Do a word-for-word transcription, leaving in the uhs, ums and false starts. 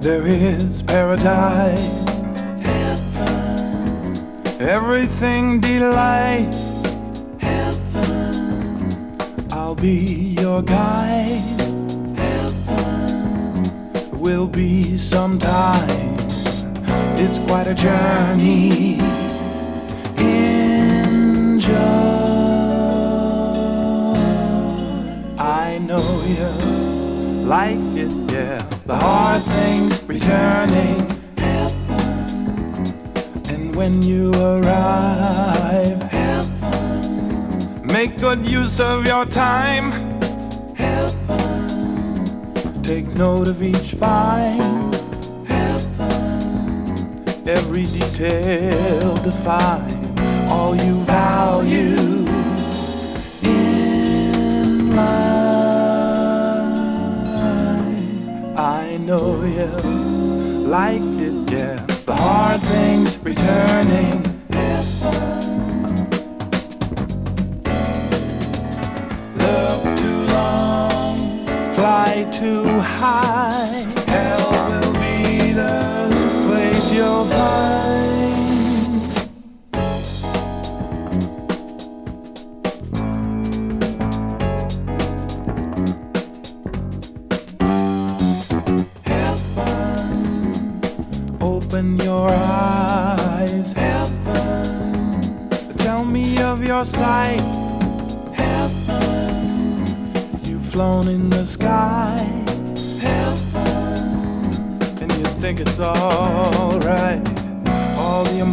there is paradise. Heaven, everything delight. heaven, I'll be your guide. heaven, Will be sometime. It's quite a journey. Enjoy. I know you like it, yeah. The hard things returning. heaven, And when you arrive, heaven, make good use of your time. heaven, Take note of each find. heaven, Every detail define all you value in life. I know you like it, yeah. The hard things returning. Love too long, fly too high. Hell will be the place you'll find. heaven, Open your eyes. heaven, Tell me of your sight. heaven, You've flown in the sky, heaven, and you think it's all right. All the